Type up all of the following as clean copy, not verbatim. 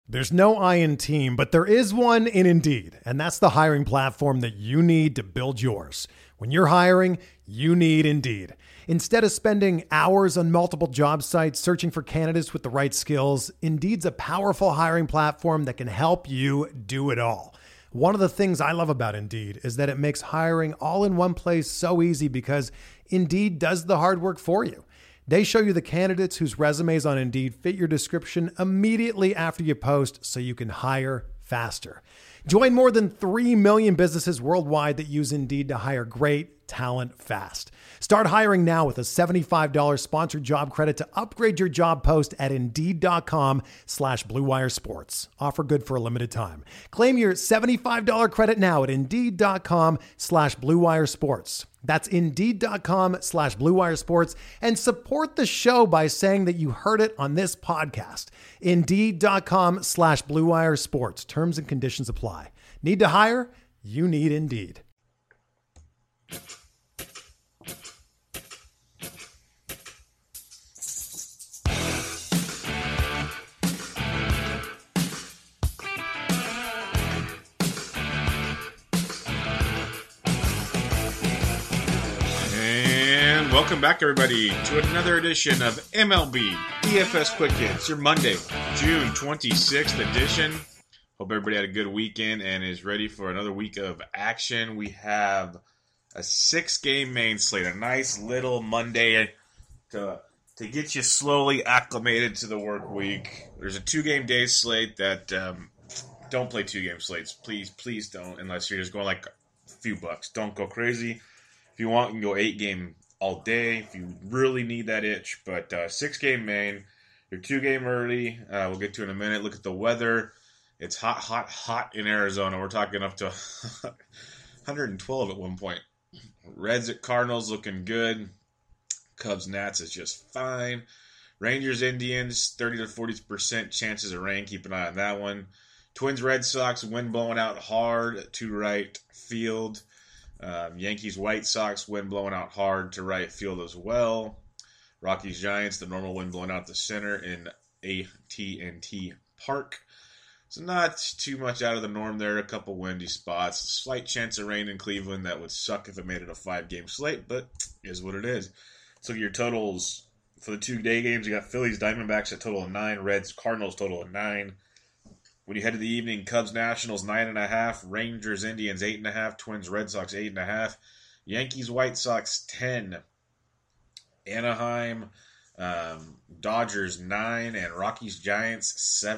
There's no I in team, but there is one in Indeed, and that's the hiring platform that you need to build yours. When you're hiring, you need Indeed. Instead of spending hours on multiple job sites searching for candidates with the right skills, Indeed's a powerful hiring platform that can help you do it all. One of the things I love about Indeed is that it makes hiring all in one place so easy because Indeed does the hard work for you. They show you the candidates whose resumes on Indeed fit your description immediately after you post so you can hire faster. Join more than 3 million businesses worldwide that use Indeed to hire great talent fast. Start hiring now with a $75 sponsored job credit to upgrade your job post at Indeed.com/Blue Wire Sports. Offer good for a limited time. Claim your $75 credit now at Indeed.com/Blue Wire Sports. That's Indeed.com/Blue Wire Sports, and support the show by saying that you heard it on this podcast. Indeed.com/Blue Wire Sports. Terms and conditions apply. Need to hire? You need Indeed. Welcome back, everybody, to another edition of MLB DFS Quick Hits, your Monday, June 26th edition. Hope everybody had a good weekend and is ready for another week of action. We have a 6-game main slate, a nice little Monday to get you slowly acclimated to the work week. There's a 2-game day slate that don't play 2-game slates. Please don't, unless you're just going like a few bucks. Don't go crazy. If you want, you can go 8-game all day if you really need that itch. But 6-game main, your 2-game early. We'll get to in a minute. Look at the weather. It's hot in Arizona. We're talking up to 112 at one point. Reds at Cardinals looking good. Cubs Nats is just fine. Rangers Indians 30 to 40% chances of rain. Keep an eye on that one. Twins Red Sox, wind blowing out hard to right field. Yankees White Sox, wind blowing out hard to right field as well. Rockies Giants, the normal wind blowing out the center in AT&T Park. So not too much out of the norm there. A couple windy spots. A slight chance of rain in Cleveland. That would suck if it made it a 5-game slate, but is what it is. So your totals for the 2-day games, you got Phillies Diamondbacks at total of 9, Reds Cardinals total of 9. When you head to the evening, Cubs Nationals 9.5, Rangers Indians 8.5, Twins Red Sox 8.5, Yankees White Sox 10, Anaheim Dodgers 9, and Rockies Giants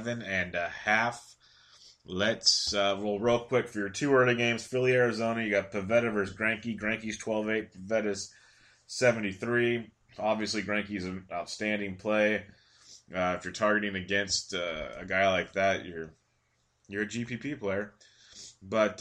7.5. Let's roll real quick for your 2 early games. Philly Arizona, you got Pivetta versus Greinke. Greinke's 12.8, Pivetta's 73. Obviously, Greinke's an outstanding play. If you're targeting against a guy like that, you're a GPP player. But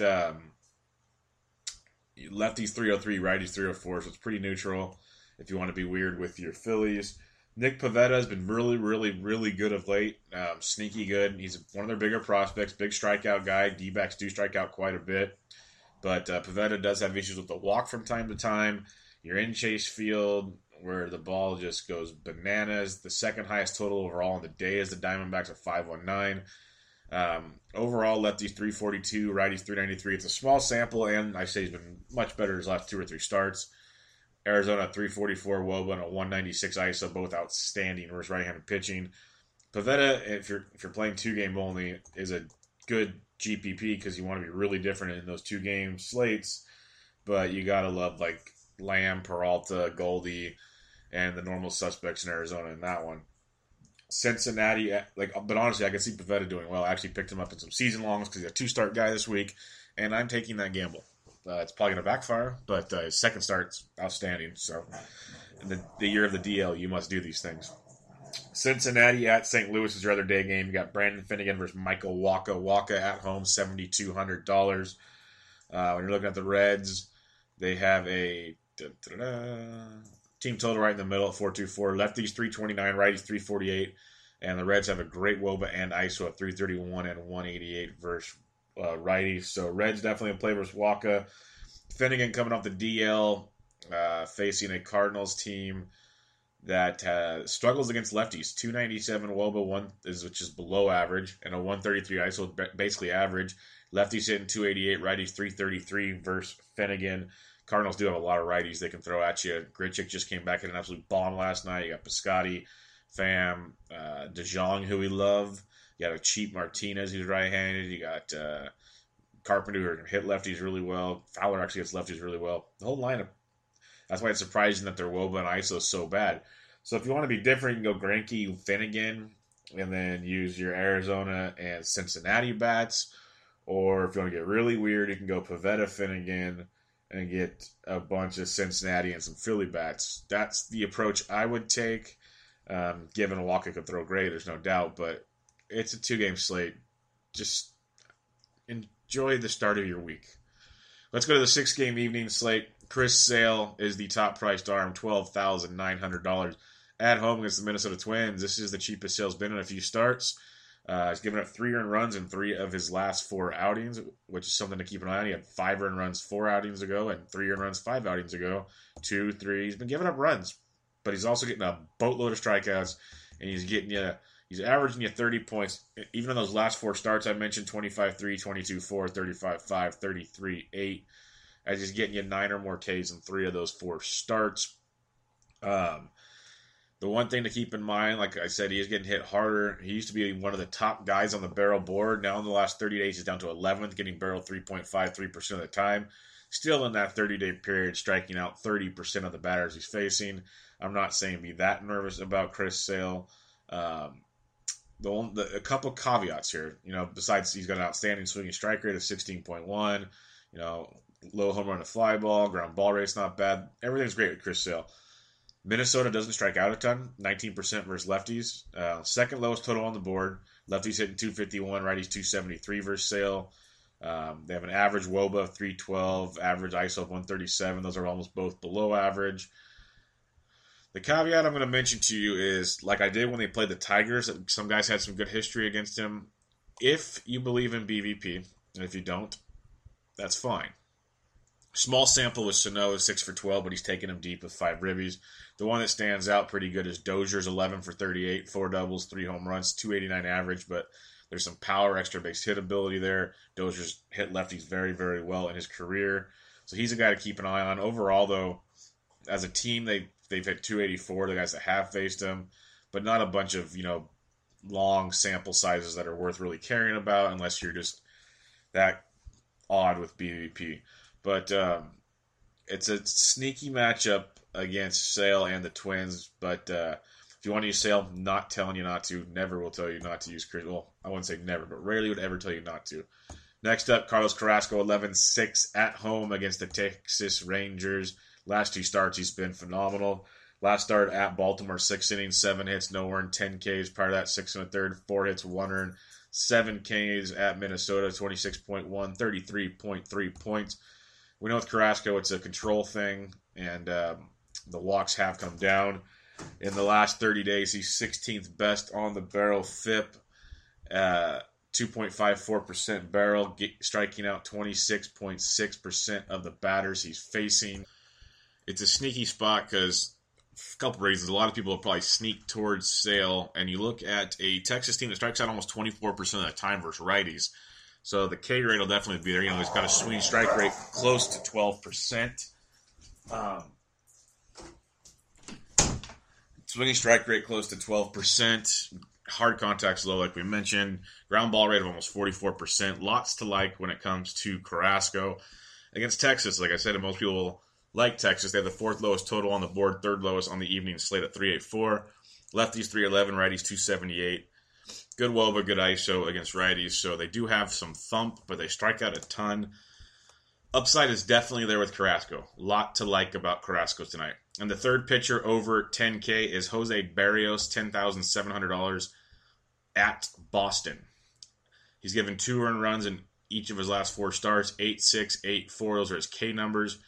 lefties 303, righties 304, so it's pretty neutral if you want to be weird with your Phillies. Nick Pivetta has been really, really, really good of late. Sneaky good. He's one of their bigger prospects, big strikeout guy. D-backs do strike out quite a bit. But Pivetta does have issues with the walk from time to time. You're in Chase Field, where the ball just goes bananas. The second highest total overall on the day is the Diamondbacks at 519. Overall, lefties 342, righties 393. It's a small sample, and I say he's been much better his last 2 or 3 starts. Arizona 344, Woba, and a 196 ISO, both outstanding versus right-handed pitching. Pivetta, if you're playing 2-game only, is a good GPP because you want to be really different in those 2-game slates. But you gotta love like Lamb, Peralta, Goldie, and the normal suspects in Arizona in that one. Cincinnati, but honestly, I can see Pivetta doing well. I actually picked him up in some season longs because he's a 2-start guy this week, and I'm taking that gamble. It's probably going to backfire, but his second start's outstanding. So, in the year of the DL, you must do these things. Cincinnati at St. Louis is your other day game. You got Brandon Finnegan versus Michael Wacha. Wacha at home, $7,200. When you're looking at the Reds, they have a team total right in the middle at 424. Lefties 329, righties 348, and the Reds have a great WOBA and ISO at 331 and 188 versus righties. So Reds definitely a play versus Wacha. Finnegan coming off the DL, facing a Cardinals team that struggles against lefties. 297 WOBA, which is below average, and a 133 ISO, basically average. Lefties hitting 288, righties 333 versus Finnegan. Cardinals do have a lot of righties they can throw at you. Grichuk just came back in an absolute bomb last night. You got Piscotty, Pham, DeJong, who we love. You got a cheap Martinez, who's right-handed. You got Carpenter, who hit lefties really well. Fowler actually hits lefties really well. The whole lineup. That's why it's surprising that their WOBA and ISO is so bad. So if you want to be different, you can go Greinke, Finnegan, and then use your Arizona and Cincinnati bats. Or if you want to get really weird, you can go Pivetta, Finnegan, and get a bunch of Cincinnati and some Philly bats. That's the approach I would take. Given Walker could throw great, there's no doubt, but it's a 2-game slate. Just enjoy the start of your week. Let's go to the 6-game evening slate. Chris Sale is the top-priced arm, $12,900. At home against the Minnesota Twins. This is the cheapest Sale's been in a few starts. He's given up 3 earned runs in 3 of his last 4 outings, which is something to keep an eye on. He had 5 earned runs 4 outings ago and 3 earned runs 5 outings ago. 2, 3. He's been giving up runs, but he's also getting a boatload of strikeouts, and he's averaging you 30 points. Even in those last 4 starts I mentioned, 25-3, 22-4, 35-5, 33-8. As he's getting you 9 or more Ks in 3 of those 4 starts. The one thing to keep in mind, like I said, he is getting hit harder. He used to be one of the top guys on the barrel board. Now in the last 30 days, he's down to 11th, getting barreled 3.53% of the time. Still in that 30-day period, striking out 30% of the batters he's facing. I'm not saying be that nervous about Chris Sale. A couple caveats here. Besides he's got an outstanding swinging strike rate of 16.1. Low home run to fly ball, ground ball rate's not bad. Everything's great with Chris Sale. Minnesota doesn't strike out a ton, 19% versus lefties. Second lowest total on the board. Lefties hitting 251, righties 273 versus Sale. They have an average WOBA of 312, average ISO of 137. Those are almost both below average. The caveat I'm going to mention to you is, like I did when they played the Tigers, some guys had some good history against him. If you believe in BVP, and if you don't, that's fine. Small sample with Sano, 6 for 12, but he's taking him deep with 5 ribbies. The one that stands out pretty good is Dozier's 11 for 38, 4 doubles, 3 home runs, 289 average, but there's some power, extra base hit ability there. Dozier's hit lefties very, very well in his career. So he's a guy to keep an eye on. Overall, though, as a team, they've hit 284, the guys that have faced him, but not a bunch of, long sample sizes that are worth really caring about unless you're just that odd with BVP. But it's a sneaky matchup against Sale and the Twins. But if you want to use Sale, not telling you not to. Never will tell you not to use Chris. Well, I wouldn't say never, but rarely would ever tell you not to. Next up, Carlos Carrasco, 11-6 at home against the Texas Rangers. Last 2 starts, he's been phenomenal. Last start at Baltimore, 6 innings, 7 hits, no earned, 10 Ks. Prior to that, 6 1/3, 4 hits, 1 earned, 7 Ks at Minnesota, 26.1, 33.3 points. We know with Carrasco, it's a control thing, and the walks have come down. In the last 30 days, he's 16th best on the barrel FIP, 2.54% barrel, striking out 26.6% of the batters he's facing. It's a sneaky spot because a couple reasons. A lot of people will probably sneak towards Sale, and you look at a Texas team that strikes out almost 24% of the time versus righties. So the K rate will definitely be there. He's got a swing strike rate close to 12%. Swinging strike rate close to 12%. Hard contact's low, like we mentioned. Ground ball rate of almost 44%. Lots to like when it comes to Carrasco. Against Texas, like I said, and most people will like Texas. They have the 4th lowest total on the board, 3rd lowest on the evening slate at 384. Lefties 311, righties 278. Good WOBA, good ISO against righties, so they do have some thump, but they strike out a ton. Upside is definitely there with Carrasco. A lot to like about Carrasco tonight. And the third pitcher over 10K is Jose Barrios, $10,700 at Boston. He's given 2 earned runs in each of his last 4 starts, 8-6, 8-4. Those are his K numbers.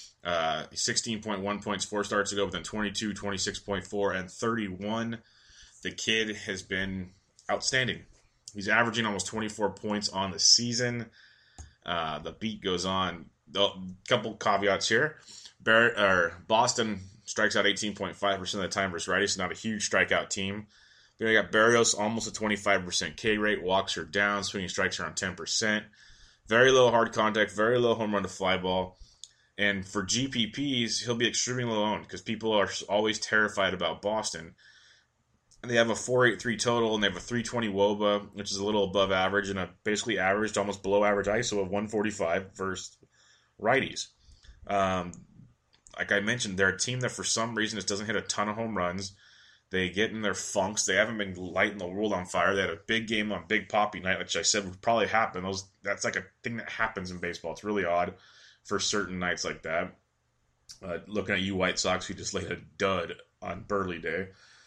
16.1 points 4 starts ago, but then 22, 26.4, and 31. The kid has been outstanding. He's averaging almost 24 points on the season. The beat goes on. A couple caveats here. Boston strikes out 18.5% of the time versus righties, so not a huge strikeout team. Then you got Berrios, almost a 25% K rate. Walks are down, swinging strikes around 10%. Very low hard contact, very low home run to fly ball. And for GPPs, he'll be extremely low owned because people are always terrified about Boston. And they have a 4.83 total, and they have a 320 WOBA, which is a little above average, and a basically average to almost below average ISO of 145 versus righties. Like I mentioned, they're a team that for some reason just doesn't hit a ton of home runs. They get in their funks. They haven't been lighting the world on fire. They had a big game on Big Poppy night, which I said would probably happen. That's like a thing that happens in baseball. It's really odd for certain nights like that. Looking at you White Sox, who just laid a dud on Burley Day.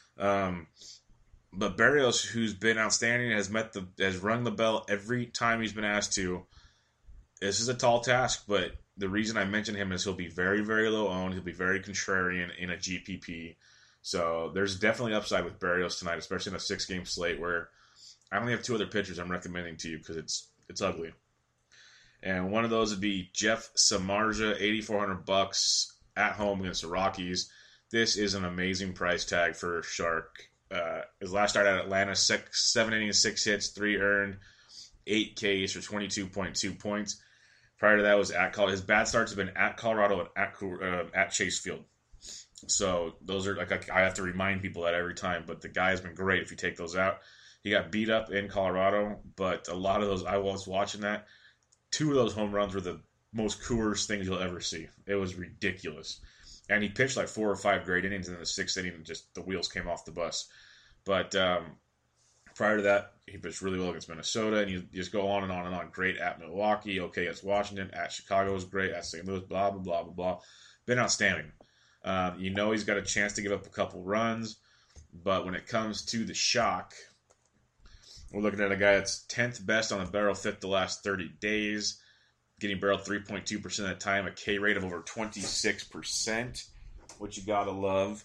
But Berrios, who's been outstanding, has rung the bell every time he's been asked to. This is a tall task, but the reason I mention him is he'll be very, very low owned. He'll be very contrarian in a GPP. So there's definitely upside with Berrios tonight, especially in a 6-game slate where I only have 2 other pitchers I'm recommending to you because it's ugly. And one of those would be Jeff Samardzija, $8,400 at home against the Rockies. This is an amazing price tag for Shark. His last start at Atlanta, 7 innings, 6 hits, 3 earned, 8 Ks for 22.2 points. Prior to that was at Colorado. His bad starts have been at Colorado and at Chase Field. So those are like I have to remind people that every time. But the guy has been great if you take those out. He got beat up in Colorado, but a lot of those, I was watching that. 2 of those home runs were the most Coors things you'll ever see. It was ridiculous. And he pitched like 4 or 5 great innings, and in the 6th inning, just the wheels came off the bus. But prior to that, he pitched really well against Minnesota, and you just go on and on and on. Great at Milwaukee, okay against Washington, at Chicago was great, at St. Louis, blah, blah, blah, blah, blah. Been outstanding. He's got a chance to give up a couple runs, but when it comes to the shock, we're looking at a guy that's 10th best on the barrel, 5th the last 30 days, getting barreled 3.2% of the time, a K rate of over 26%, which you gotta love.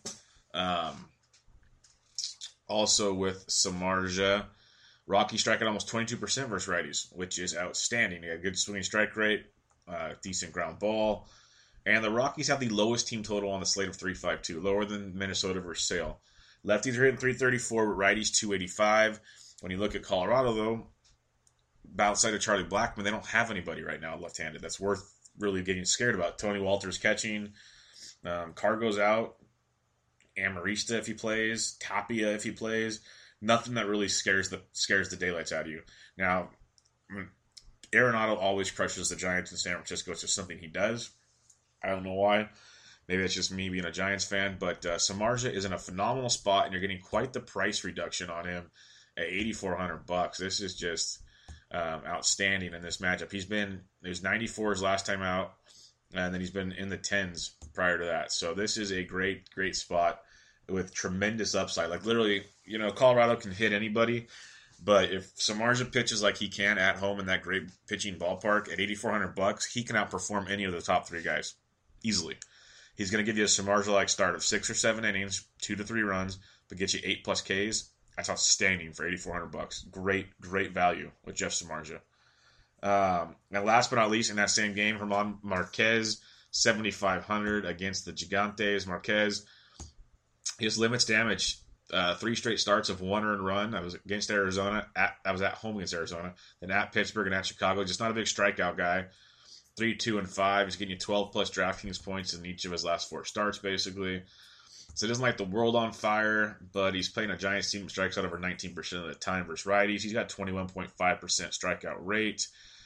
Also with Samardzija, Rocky strike at almost 22% versus righties, which is outstanding. He got a good swinging strike rate, decent ground ball. And the Rockies have the lowest team total on the slate of 352, lower than Minnesota versus Sale. Lefties are hitting 334, but righties 285. When you look at Colorado, though, outside of Charlie Blackmon, they don't have anybody right now left-handed that's worth really getting scared about. Tony Walters catching, Cargo's out, Amarista if he plays, Tapia if he plays. Nothing that really scares the daylights out of you. Now, Arenado always crushes the Giants in San Francisco. It's just something he does. I don't know why. Maybe it's just me being a Giants fan, but Samardzija is in a phenomenal spot, and you're getting quite the price reduction on him at $8,400. This is just outstanding in this matchup. He was 94 his last time out, and then he's been in the 10s prior to that. So this is a great, great spot with tremendous upside. Like literally, Colorado can hit anybody, but if Samardzija pitches like he can at home in that great pitching ballpark at $8,400, he can outperform any of the top 3 guys easily. He's going to give you a Samardzija-like start of 6 or 7 innings, 2 to 3 runs, but get you 8+ Ks. That's outstanding for $8,400. Great, great value with Jeff Samardzija. And last but not least, in that same game, German Marquez, $7,500 against the Gigantes. Marquez, his limits damage. 3 straight starts of 1 earned run. That was against Arizona. I was at home against Arizona. Then at Pittsburgh and at Chicago. Just not a big strikeout guy. 3, 2, and 5. He's getting you 12+ DraftKings points in each of his last 4 starts, basically. So he doesn't like the world on fire, but he's playing a Giants team that strikes out over 19% of the time versus righties. He's got 21.5% strikeout rate,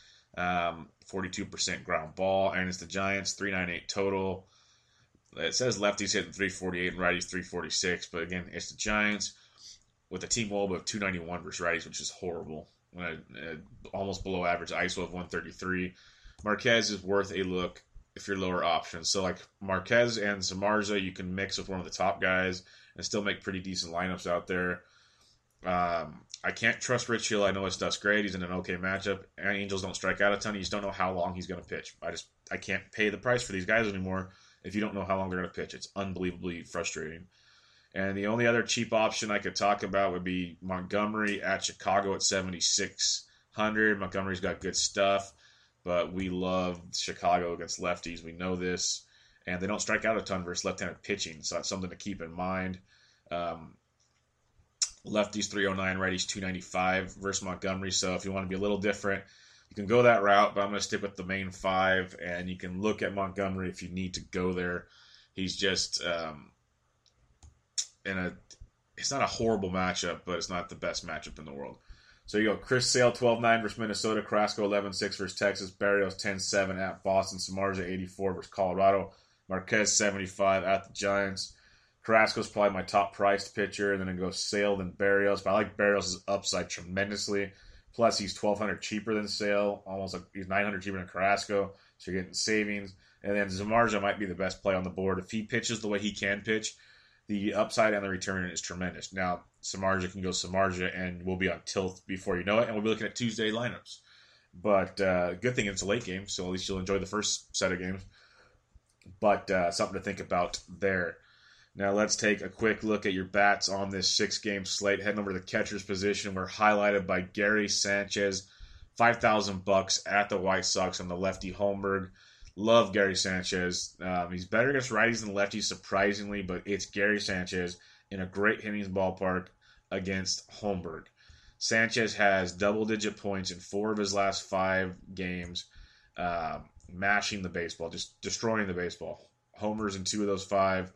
42% ground ball, and it's the Giants, 398 total. It says lefties hitting 348 and righties 346, but again, it's the Giants with a team WOBA of 291 versus righties, which is horrible. Almost below average ISO of 133. Marquez is worth a look if you're lower options. So like Marquez and Samardzija, you can mix with one of the top guys and still make pretty decent lineups out there. I can't trust Rich Hill. I know his stuff's great. He's in an okay matchup. Angels don't strike out a ton. You just don't know how long he's going to pitch. I can't pay the price for these guys anymore if you don't know how long they're going to pitch. It's unbelievably frustrating. And the only other cheap option I could talk about would be Montgomery at Chicago at $7,600. Montgomery's got good stuff, but we love Chicago against lefties. We know this. and they don't strike out a ton versus left-handed pitching, so that's something to keep in mind. Lefties 309, righties 295 versus Montgomery, so if you want to be a little different, you can go that route, but I'm going to stick with the main 5, and you can look at Montgomery if you need to go there. He's just it's not a horrible matchup, but it's not the best matchup in the world. So you go Chris Sale 12-9 versus Minnesota, Carrasco 11-6 versus Texas, Berrios 10-7 at Boston, Samardzija 84 versus Colorado, Marquez 75 at the Giants. Carrasco's probably my top priced pitcher, and then it goes Sale then Berrios. But I like Berrios' upside tremendously. Plus, he's $1,200 cheaper than Sale, he's $900 cheaper than Carrasco, so you're getting savings. And then Samardzija might be the best play on the board. If he pitches the way he can pitch, the upside and the return is tremendous. Now, Samardzija can go Samardzija, and we'll be on tilt before you know it, and we'll be looking at Tuesday lineups. But good thing it's a late game, so at least you'll enjoy the first set of games. But something to think about there. Now let's take a quick look at your bats on this 6-game slate. Heading over to the catcher's position, we're highlighted by Gary Sanchez, $5,000 at the White Sox on the lefty Holmberg. Love Gary Sanchez. He's better against righties than lefties, surprisingly, but it's Gary Sanchez in a great hitting ballpark against Holmberg. Sanchez has double-digit points in 4 of his last 5 games, mashing the baseball, just destroying the baseball. Homers in 2 of those 5.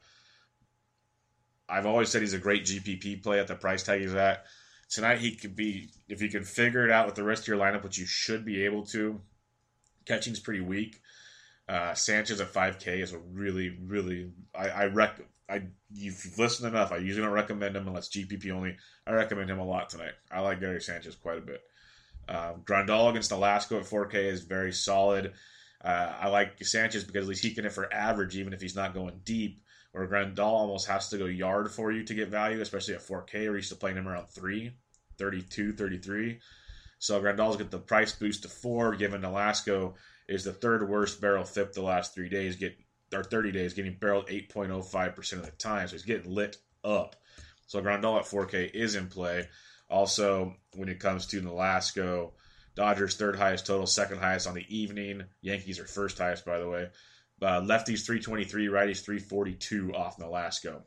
I've always said he's a great GPP play at the price tag he's at. Tonight he could be, if you can figure it out with the rest of your lineup, which you should be able to. Catching's pretty weak. Sanchez at 5K is a really, really, if you've listened enough, I usually don't recommend him unless GPP only. I recommend him a lot tonight. I like Gary Sanchez quite a bit. Grandal against Alaska at 4K is very solid. I like Sanchez because at least he can hit for average even if he's not going deep, where Grandal almost has to go yard for you to get value, especially at 4K. We're used to playing him around 32, 33. So Grandal's got the price boost to 4, given Alaska is the 3rd worst barrel FIP the last 30 days, getting barreled 8.05% of the time. So he's getting lit up. So Grandal at 4K is in play. Also, when it comes to Nolasco, Dodgers 3rd highest total, 2nd highest on the evening. Yankees are 1st highest, by the way. Lefties 323, righties 342 off Nolasco.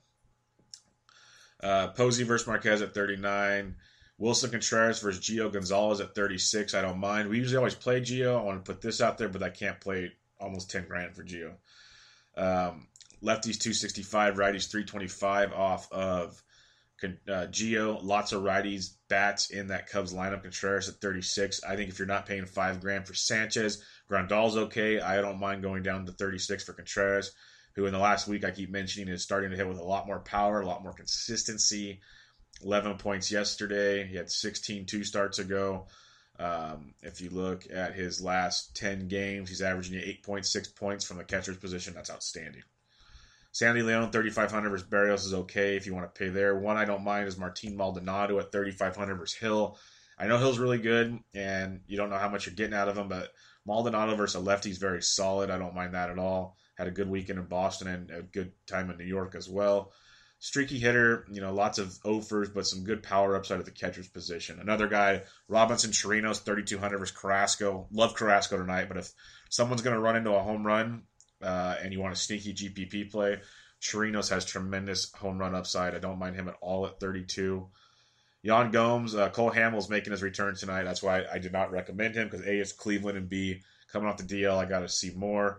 Posey versus Marquez at 39. Wilson Contreras versus Gio Gonzalez at 36. I don't mind. We usually always play Gio. I want to put this out there, but I can't play almost $10,000 for Gio. Lefties 265, righties 325 off of Gio. Lots of righties bats in that Cubs lineup. Contreras at 36. I think if you're not paying $5,000 for Sanchez, Grandal's okay. I don't mind going down to 36 for Contreras, who in the last week I keep mentioning is starting to hit with a lot more power, a lot more consistency. 11 points yesterday. He had 16 2 starts ago. If you look at his last 10 games, he's averaging 8.6 points from the catcher's position. That's outstanding. Sandy Leon, 3,500 versus Berrios is okay if you want to pay there. One I don't mind is Martin Maldonado at 3,500 versus Hill. I know Hill's really good, and you don't know how much you're getting out of him, but Maldonado versus a lefty is very solid. I don't mind that at all. Had a good weekend in Boston and a good time in New York as well. Streaky hitter, lots of offers, but some good power upside at the catcher's position. Another guy, Robinson Chirinos, 3,200 versus Carrasco. Love Carrasco tonight, but if someone's going to run into a home run and you want a sneaky GPP play, Chirinos has tremendous home run upside. I don't mind him at all at 32. Yan Gomes, Cole Hamels making his return tonight. That's why I did not recommend him, because A, it's Cleveland, and B, coming off the DL, I got to see more.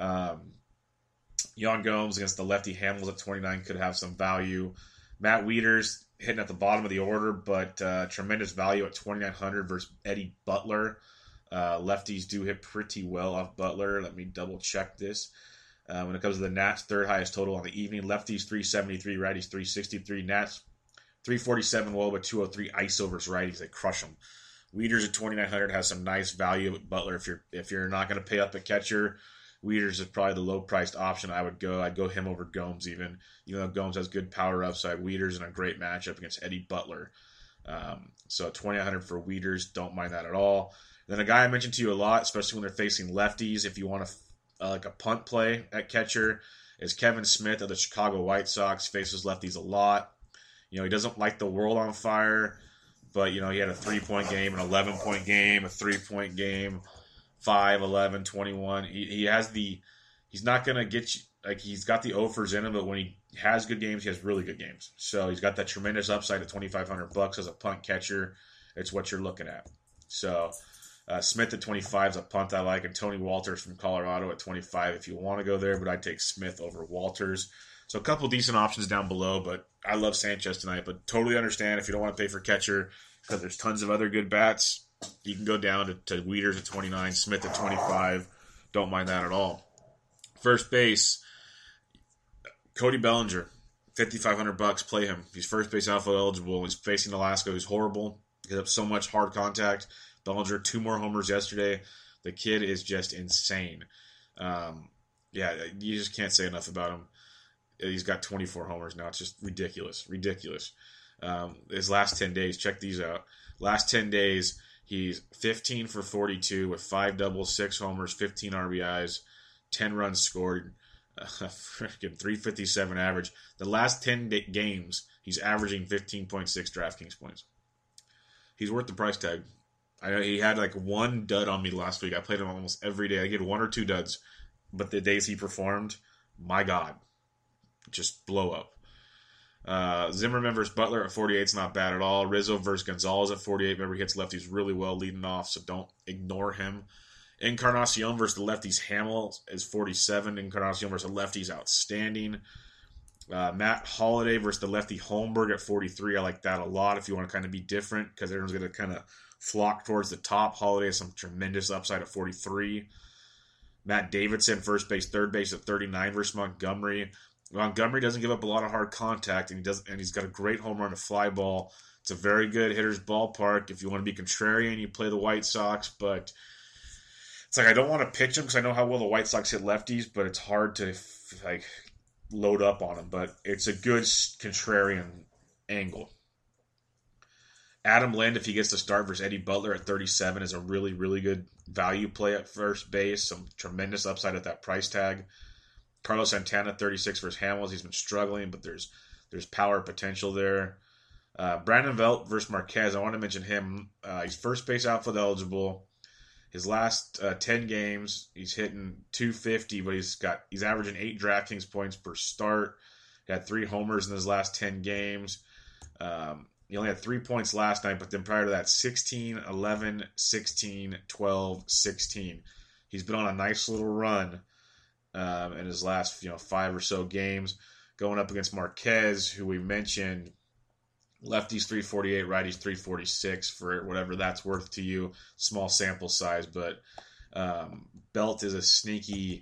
Yan Gomes against the lefty Hamels at 29 could have some value. Matt Wieters hitting at the bottom of the order, but tremendous value at 2,900 versus Eddie Butler. Lefties do hit pretty well off Butler. Let me double check this. When it comes to the Nats, 3rd highest total on the evening. Lefties 373, righties 363. Nats 347 Woba, 203 ISO versus righties. They crush them. Wieters at 2,900 has some nice value at Butler. If you're not going to pay up a catcher, Wieters is probably the low-priced option I'd go him over Gomes even. Gomes has good power upside. Wieters in a great matchup against Eddie Butler. So 2,900 for Wieters, don't mind that at all. Then a guy I mentioned to you a lot, especially when they're facing lefties, if you want like a punt play at catcher, is Kevin Smith of the Chicago White Sox. Faces lefties a lot. He doesn't light the world on fire, but he had a 3-point game, an 11-point game, a 3-point game. 5, 11, 21. He's not going to get you like he's got the offers in him, but when he has good games, he has really good games. So he's got that tremendous upside at $2,500 as a punt catcher. It's what you're looking at. So Smith at 25 is a punt I like, and Tony Walters from Colorado at 25 if you want to go there, but I'd take Smith over Walters. So a couple decent options down below, but I love Sanchez tonight, but totally understand if you don't want to pay for catcher because there's tons of other good bats. You can go down to Wieters at 29, Smith at 25. Don't mind that at all. First base, Cody Bellinger, $5,500. Play him. He's first base outfield eligible. He's facing Alaska, who's horrible. He gives up so much hard contact. Bellinger, 2 more homers yesterday. The kid is just insane. You just can't say enough about him. He's got 24 homers now. It's just ridiculous. His last 10 days, check these out. Last 10 days, he's 15 for 42 with 5 doubles, 6 homers, 15 RBIs, 10 runs scored, freaking 357 average. The last 10 games, he's averaging 15.6 DraftKings points. He's worth the price tag. I know he had like 1 dud on me last week. I played him almost every day. I get 1 or 2 duds, but the days he performed, my God, just blow up. Zimmerman versus Butler at 48 is not bad at all. Rizzo versus Gonzalez at 48. Remember, he hits lefties really well leading off, so don't ignore him. Encarnacion versus the lefties Hamill is 47. Encarnacion versus the lefties outstanding. Matt Holliday versus the lefty Holmberg at 43. I like that a lot if you want to kind of be different because everyone's going to kind of flock towards the top. Holliday has some tremendous upside at 43. Matt Davidson, first base, third base at 39 versus Montgomery. Montgomery doesn't give up a lot of hard contact, and he's got a great home run to fly ball. It's a very good hitter's ballpark. If you want to be contrarian, you play the White Sox, but it's like I don't want to pitch him because I know how well the White Sox hit lefties, but it's hard to load up on him. But it's a good contrarian angle. Adam Lind, if he gets to start versus Eddie Butler at 37, is a really, really good value play at first base. Some tremendous upside at that price tag. Carlos Santana, 36 versus Hamels. He's been struggling, but there's power potential there. Brandon Velt versus Marquez. I want to mention him. He's first base outfield eligible. His last 10 games, he's hitting 250, but he's averaging 8 DraftKings points per start. He had 3 homers in his last 10 games. He only had 3 points last night, but then prior to that, 16, 11, 16, 12, 16. He's been on a nice little run in his last 5 or so games, going up against Marquez, who we mentioned, lefties 348, righties 346 for whatever that's worth to you. Small sample size, but Belt is a sneaky.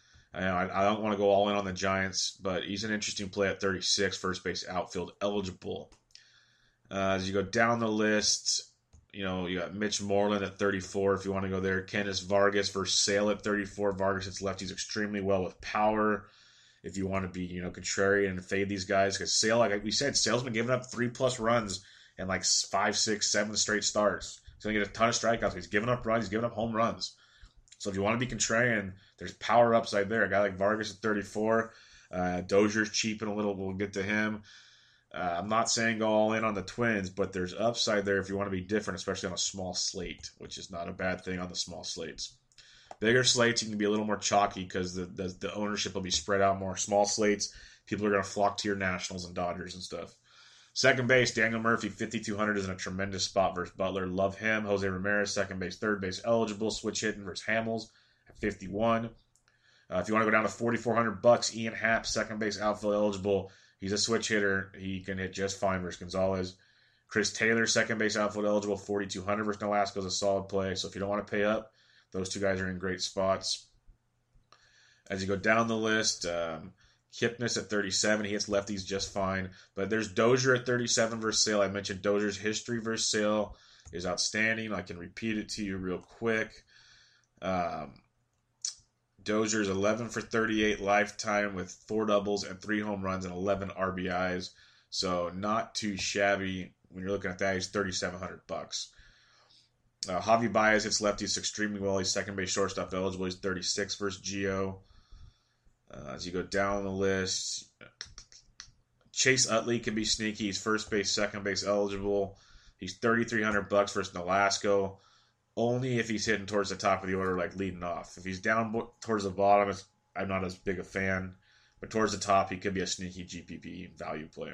I don't want to go all in on the Giants, but he's an interesting play at 36, first base outfield eligible. As you go down the list, you got Mitch Moreland at 34 if you want to go there. Kenneth Vargas versus Sale at 34. Vargas hits lefties extremely well with power. If you want to be, contrarian and fade these guys, because Sale, like we said, Sale's been giving up 3+ runs in like 5, 6, 7 straight starts. He's going to get a ton of strikeouts. He's giving up runs. He's giving up home runs. So if you want to be contrarian, there's power upside there. A guy like Vargas at 34. Dozier's cheaping a little. We'll get to him. I'm not saying go all in on the Twins, but there's upside there if you want to be different, especially on a small slate, which is not a bad thing on the small slates. Bigger slates, you can be a little more chalky because the ownership will be spread out more. Small slates, people are going to flock to your Nationals and Dodgers and stuff. Second base, Daniel Murphy, 5,200 is in a tremendous spot versus Butler. Love him. Jose Ramirez, second base, third base eligible. Switch hitting versus Hamels at 51. If you want to go down to $4,400, Ian Happ, second base outfield eligible. He's a switch hitter. He can hit just fine versus Gonzalez. Chris Taylor, second base outfield eligible, 4,200 versus Nolasco is a solid play. So if you don't want to pay up, those two guys are in great spots. As you go down the list, Kipnis at 37. He hits lefties just fine. But there's Dozier at 37 versus Sale. I mentioned Dozier's history versus Sale is outstanding. I can repeat it to you real quick. Dozier's 11 for 38 lifetime with 4 doubles and 3 home runs and 11 RBIs. So not too shabby when you're looking at that. He's $3,700. Javi Baez hits lefties extremely well. He's second base shortstop eligible. He's 36 versus Gio. As you go down the list, Chase Utley can be sneaky. He's first base, second base eligible. He's $3,300 versus Nolasco. Only if he's hitting towards the top of the order, like leading off. If he's down towards the bottom, I'm not as big a fan. But towards the top, he could be a sneaky GPP value play.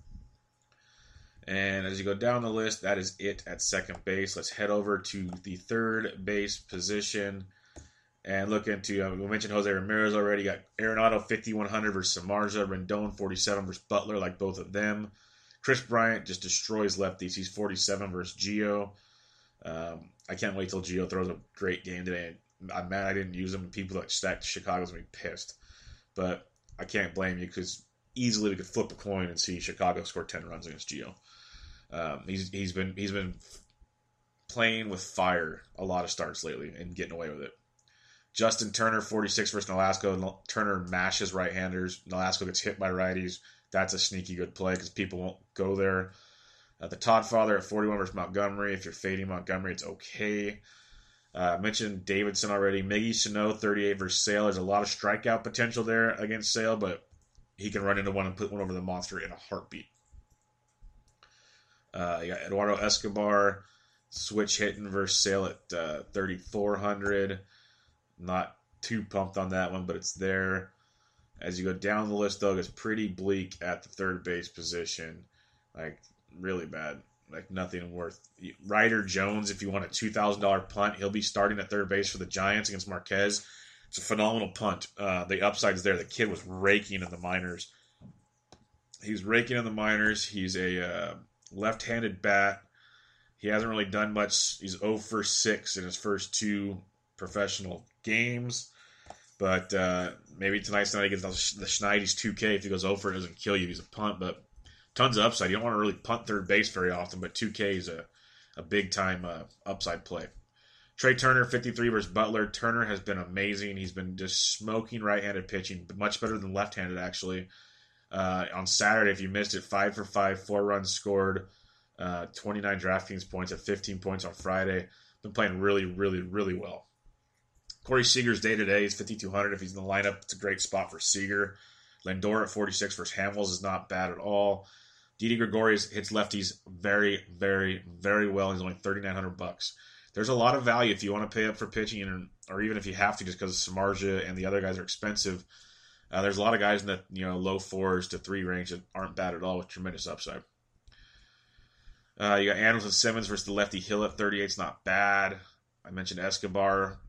And as you go down the list, that is it at second base. Let's head over to the third base position and look into, we mentioned Jose Ramirez already. Got Arenado 5,100 versus Samardzija. Rendon 47 versus Butler, like both of them. Chris Bryant just destroys lefties. He's 47 versus Gio. I can't wait till Gio throws a great game today. I'm mad I didn't use him, and people that stacked Chicago's going to be pissed. But I can't blame you, because easily we could flip a coin and see Chicago score 10 runs against Gio. He's been playing with fire a lot of starts lately and getting away with it. Justin Turner, 46 versus Nolasco. Turner mashes right-handers. Nolasco gets hit by righties. That's a sneaky good play because people won't go there. The Todd Father at 41 versus Montgomery. If you're fading Montgomery, it's okay. I mentioned Davidson already. Miggy Sano, 38 versus Sale. There's a lot of strikeout potential there against Sale, but he can run into one and put one over the monster in a heartbeat. You got Eduardo Escobar, switch hitting versus Sale at 3,400. Not too pumped on that one, but it's there. As you go down the list, though, it's pretty bleak at the third base position. Like, really bad. Like, nothing worth. Ryder Jones, if you want a $2,000 punt, he'll be starting at third base for the Giants against Marquez. It's a phenomenal punt. The upside's there. The kid was raking in the minors. He's raking in the minors. He's a left-handed bat. He hasn't really done much. He's 0 for 6 in his first 2 professional games. But maybe tonight's night he gets the Schneid's 2K. If he goes 0 for it, it doesn't kill you. He's a punt, but tons of upside. You don't want to really punt third base very often, but 2K is a big-time upside play. Trey Turner, 53 versus Butler. Turner has been amazing. He's been just smoking right-handed pitching, but much better than left-handed, actually. On Saturday, if you missed it, 5 for 5, 4 runs scored, 29 DraftKings points at 15 points on Friday. Been playing really, really, really well. Corey Seager's day-to-day is 5,200. If he's in the lineup, it's a great spot for Seager. Lindor at 46 versus Hamels is not bad at all. Didi Gregorius hits lefties very, very, very well. He's only $3,900. There's a lot of value if you want to pay up for pitching, or even if you have to, just because Samardzija and the other guys are expensive. There's a lot of guys in the low 4s to 3 range that aren't bad at all with tremendous upside. You got Anderson Simmons versus the lefty Hill at 38. It's not bad. I mentioned Escobar.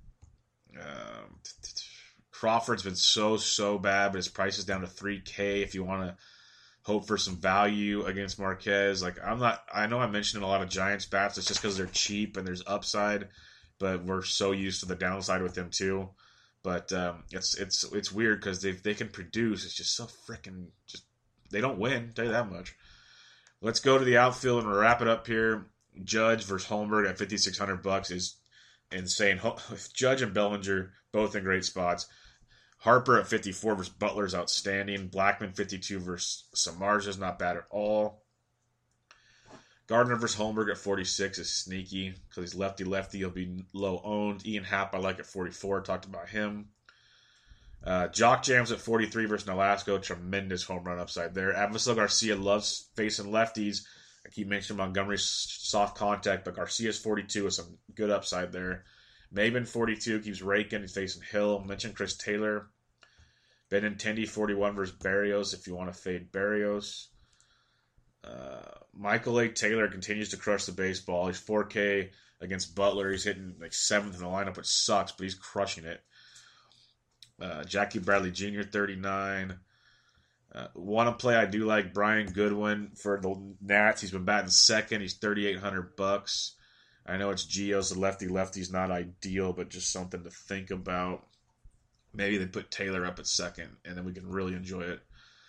Crawford's been so bad, but his price is down to $3K if you want to hope for some value against Marquez. I know I mentioned a lot of Giants bats. It's just because they're cheap and there's upside, but we're so used to the downside with them too. But it's weird because they can produce. It's just so freaking they don't win. I'll tell you that much. Let's go to the outfield and wrap it up here. Judge versus Holmberg at $5,600 is insane. Judge and Bellinger both in great spots. Harper at 54 versus Butler is outstanding. Blackman 52 versus Samardzija is not bad at all. Gardner versus Holmberg at 46 is sneaky because he's lefty. He'll be low owned. Ian Happ I like at 44. Talked about him. Jock Jams at 43 versus Nolasco. Tremendous home run upside there. Avisail Garcia loves facing lefties. I keep mentioning Montgomery's soft contact, but Garcia's 42 with some good upside there. Maven 42 keeps raking. He's facing Hill. Mentioned Chris Taylor. Benintendi 41 versus Barrios if you want to fade Barrios. Michael A. Taylor continues to crush the baseball. He's 4K against Butler. He's hitting like 7th in the lineup, which sucks, but he's crushing it. Jackie Bradley Jr. 39. Want to play? I do like Brian Goodwin for the Nats. He's been batting second. He's $3,800. I know it's Gio's the lefty's not ideal, but just something to think about. Maybe they put Taylor up at second, and then we can really enjoy it.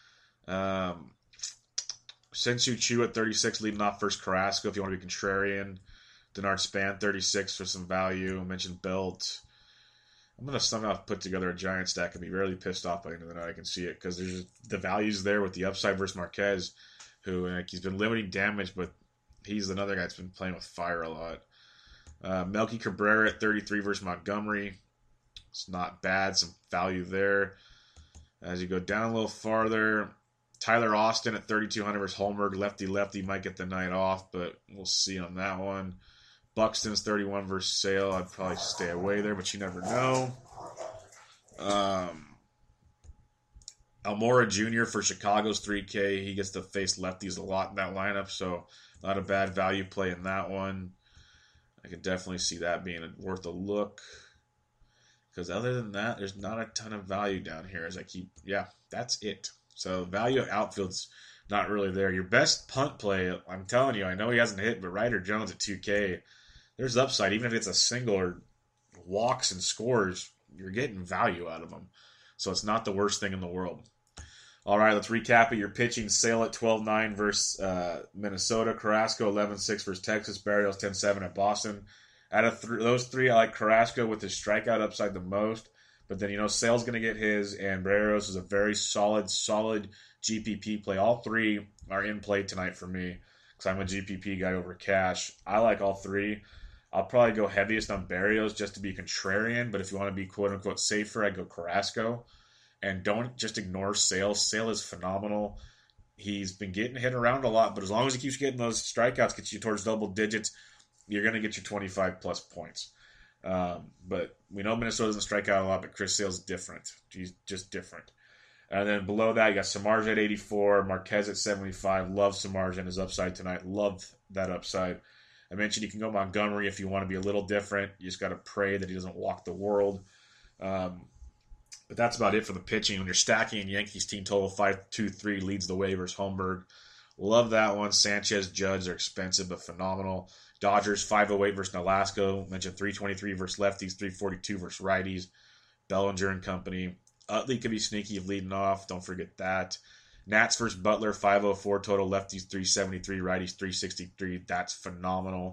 Sensu Chu at 36, leading off versus Carrasco if you want to be contrarian. Denard Span 36 for some value. I mentioned Belt. I'm going to somehow put together a giant stack and be really pissed off by the end of the night. I can see it because there's the values there with the upside versus Marquez, who he's been limiting damage, but he's another guy that's been playing with fire a lot. Melky Cabrera at 33 versus Montgomery. It's not bad. Some value there. As you go down a little farther, Tyler Austin at 3,200 versus Holmberg. Lefty might get the night off, but we'll see on that one. Buxton's 31 versus Sale. I'd probably stay away there, but you never know. Almora Jr. for Chicago's 3K. He gets to face lefties a lot in that lineup, so not a bad value play in that one. I could definitely see that being worth a look. Because other than that, there's not a ton of value down here. That's it. So value of outfield's not really there. Your best punt play, I'm telling you, I know he hasn't hit, but Ryder Jones at 2K, there's upside. Even if it's a single or walks and scores, you're getting value out of him. So it's not the worst thing in the world. All right, let's recap it. Your pitching: Sale at 12-9 versus Minnesota. Carrasco 11-6 versus Texas. Berrios 10-7 at Boston. Out of those three, I like Carrasco with his strikeout upside the most. But then, Sale's going to get his, and Berrios is a very solid GPP play. All three are in play tonight for me because I'm a GPP guy over cash. I like all three. I'll probably go heaviest on Berrios just to be contrarian, but if you want to be quote-unquote safer, I'd go Carrasco. And don't just ignore Sale. Sale is phenomenal. He's been getting hit around a lot, but as long as he keeps getting those strikeouts, gets you towards double digits, you're going to get your 25-plus points. But we know Minnesota doesn't strike out a lot, but Chris Sale's different. He's just different. And then below that, you got Samardzija at 84, Marquez at 75. Love Samardzija and his upside tonight. Love that upside. I mentioned you can go Montgomery if you want to be a little different. You just got to pray that he doesn't walk the world. But that's about it for the pitching. When you're stacking Yankees team total 5-2-3 leads the way versus Holmberg. Love that one. Sanchez, Judge are expensive but phenomenal. Dodgers 508 versus Nolasco. Mentioned 323 versus lefties, 342 versus righties. Bellinger and company. Utley could be sneaky if leading off. Don't forget that. Nats versus Butler, 504 total. Lefties 373, righties 363. That's phenomenal.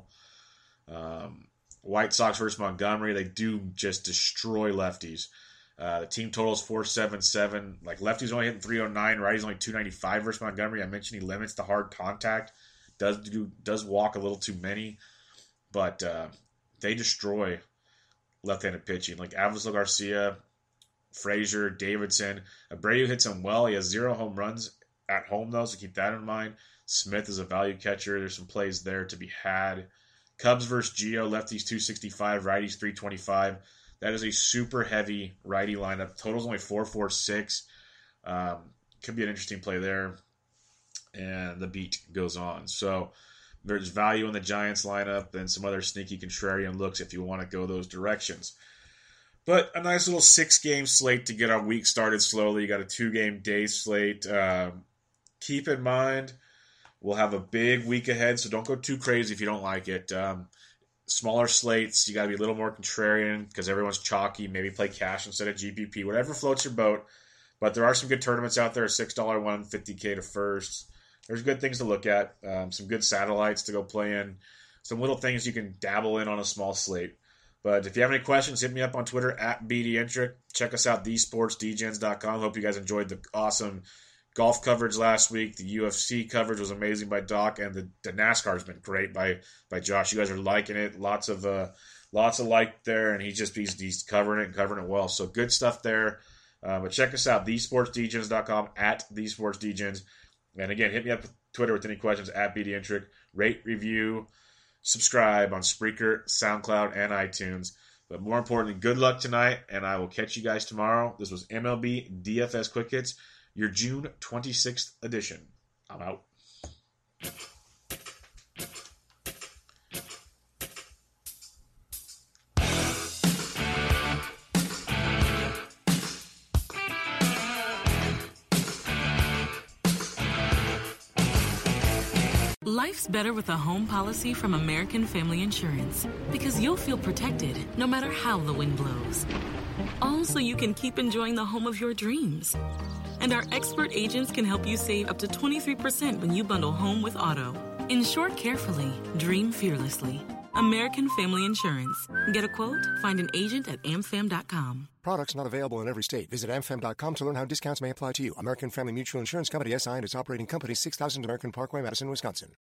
White Sox versus Montgomery. They do just destroy lefties. The team total is 477. Like lefties only hitting 309, righties only 295 versus Montgomery. I mentioned he limits the hard contact. Does walk a little too many, but they destroy left-handed pitching. Like Avislo Garcia, Frazier, Davidson. Abreu hits him well. He has 0 home runs at home, though, so keep that in mind. Smith is a value catcher. There's some plays there to be had. Cubs versus Gio. Lefties 265, righties 325. That is a super heavy righty lineup. Total's only 446. Could be an interesting play there. And the beat goes on. So there's value in the Giants lineup and some other sneaky contrarian looks if you want to go those directions. But a nice little 6-game slate to get our week started slowly. You got a 2-game day slate. Keep in mind, we'll have a big week ahead, so don't go too crazy if you don't like it. Smaller slates, you got to be a little more contrarian because everyone's chalky. Maybe play cash instead of GPP. Whatever floats your boat. But there are some good tournaments out there. A $6 one, $50K to first. There's good things to look at. Some good satellites to go play in. Some little things you can dabble in on a small slate. But if you have any questions, hit me up on Twitter at BDentric. Check us out, thesportsdgens.com. Hope you guys enjoyed the awesome golf coverage last week. The UFC coverage was amazing by Doc, and the NASCAR has been great by Josh. You guys are liking it. Lots of like there, and he's covering it well. So good stuff there. But check us out, thesportsdgens.com, at thesportsdgens. And again, hit me up on Twitter with any questions at BDentric. Rate, review, subscribe on Spreaker, SoundCloud, and iTunes. But more importantly, good luck tonight, and I will catch you guys tomorrow. This was MLB DFS Quick Hits, your June 26th edition. I'm out. Life's better with a home policy from American Family Insurance because you'll feel protected no matter how the wind blows. All so you can keep enjoying the home of your dreams. And our expert agents can help you save up to 23% when you bundle home with auto. Insure carefully, dream fearlessly. American Family Insurance. Get a quote? Find an agent at amfam.com. Products not available in every state. Visit amfam.com to learn how discounts may apply to you. American Family Mutual Insurance Company, SI, and its operating company, 6000 American Parkway, Madison, Wisconsin.